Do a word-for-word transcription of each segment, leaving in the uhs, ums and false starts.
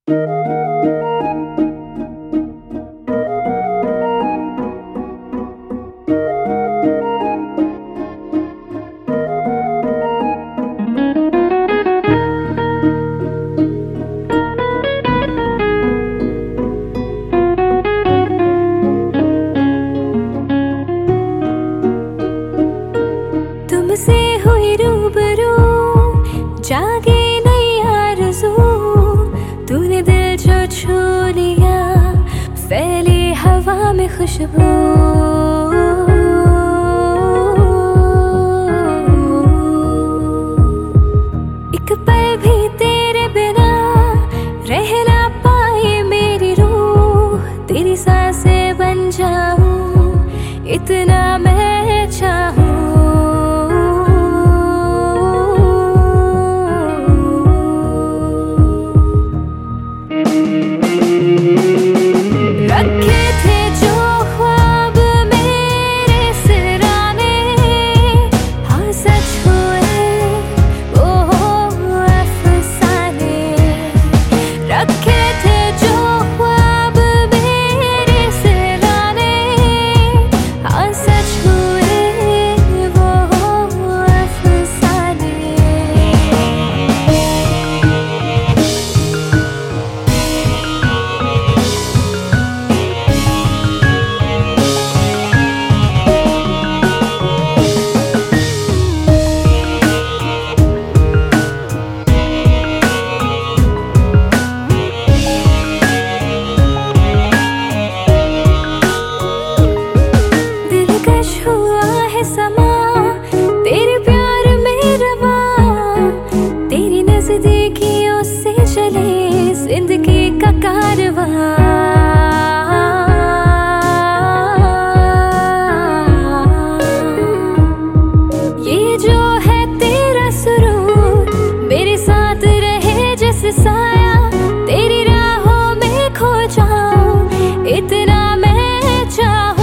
तुमसे हुई रूबरू, जागे नई आरज़ू, तूने दिल जो छू लिया, फैली हवा में खुशबू। एक पल भी तेरे बिना रह ना पाए मेरी रूह, तेरी सांसें बन जाऊं, इतना मैं चाहूं। रखे थे जो ख्वाब मेरे सिराने, हाँ सच हुए वो अफसाने। रखे थे जो ख्वाब मेरे सिराने, हाँ सच हुए वो अफसाने। हुआ है समा तेरे प्यार में रवा, तेरी नजदीकियों से चले जिंदगी का कारवां। ये जो है तेरा सुरूर, मेरे साथ रहे जैसे साया, तेरी राहों में खो जाऊं, इतना मैं चाहूं।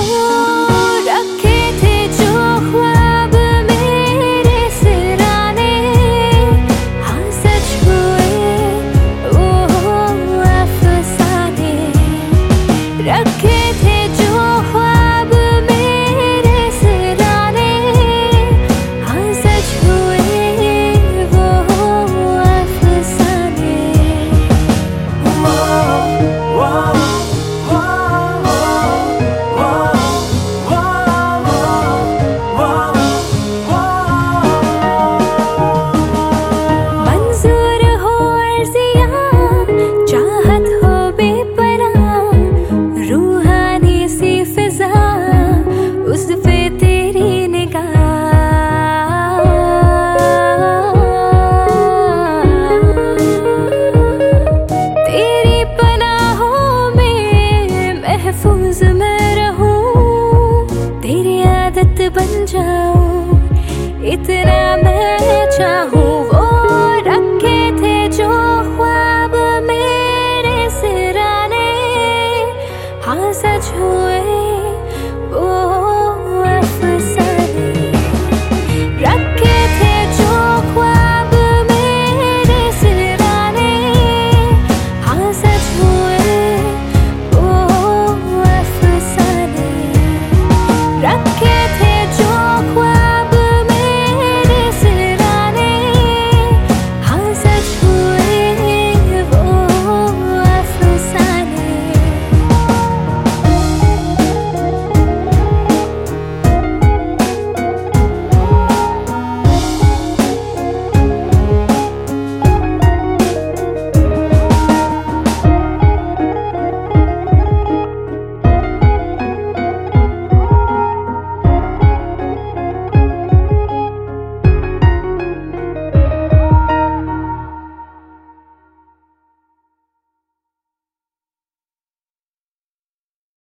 रखे थे जो ख्वाब मेरे सिराने, हाँ सच हुए वो अफसाने। मंजूर हो अर्ज़ियां, चाहत हो बेपनाह, रूहानी सी फिजा, उस पे तेरी निगाह। तेरी पनाहों में महफूज मैं रहूं, तेरी आदत बन जाऊं, इतना मैं चाहूं।